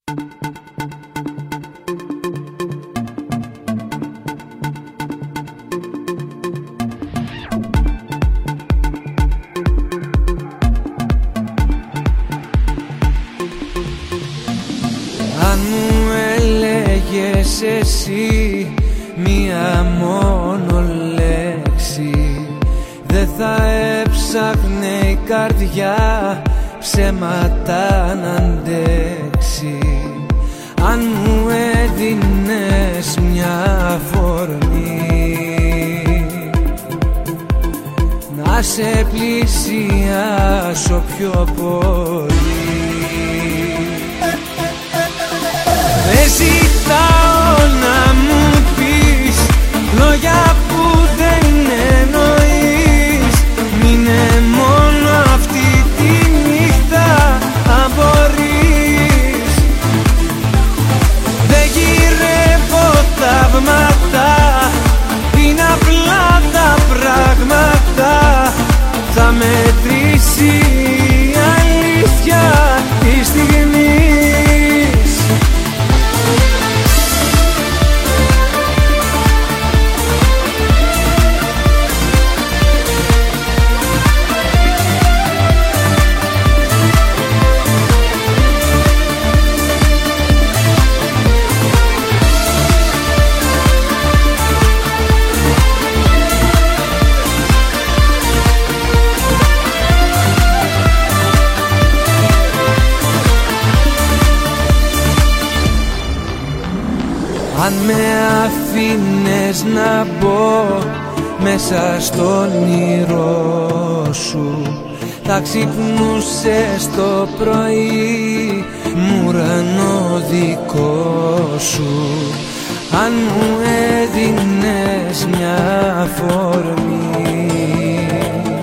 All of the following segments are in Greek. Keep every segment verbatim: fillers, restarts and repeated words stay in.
Αν μου έλεγες εσύ μία μόνο λέξη, δεν θα έψαχνε η καρδιά ψέματα να αντέξει. Αν μου έδινες μια αφορμή να σε πλησιάσω πιο πολύ, δεν ζητάω να μου πεις λόγια που δεν εννοείς. Μείνε μόνο αυτή τη νύχτα αν μπορείς. Δεν γυρεύω θαύματα, είναι απλά τα πράγματα. Θα μετρήσει η αλήθεια τη στιγμή. Αν με αφήνες να μπω μέσα στον όνειρό σου, θα ξυπνούσες το πρωί μου ουρανό δικό σου. Αν μου έδινες μια αφορμή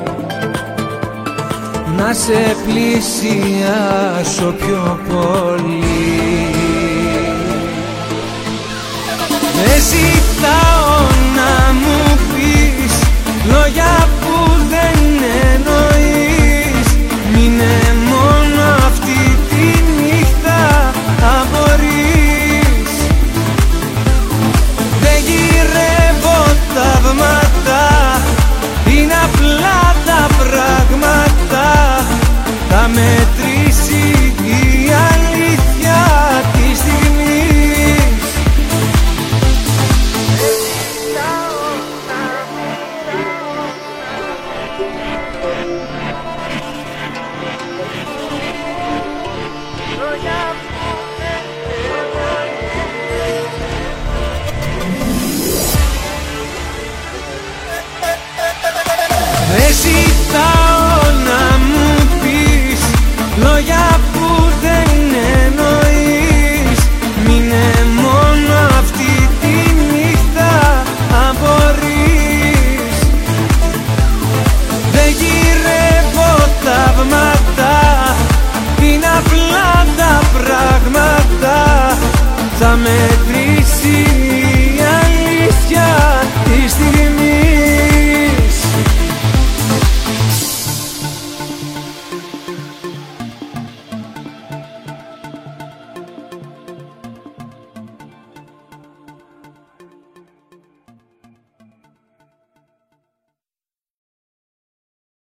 να σε πλησιάσω πιο πολύ, δεν ζητάω να μου πεις λόγια που δεν εννοείς. Μείνε μόνο αυτή τη νύχτα αν μπορείς. Δεν γυρεύω θαύματα, είναι απλά τα πράγματα. Θα μετρήσει η αλήθεια τη στιγμή. Δεν ζητάω να μου πεις λόγια που δεν εννοείς. Μείνε μόνο αυτή τη νύχτα αν μπορείς. Δεν γυρεύω θαύματα, είναι απλά τα πράγματα. Θα με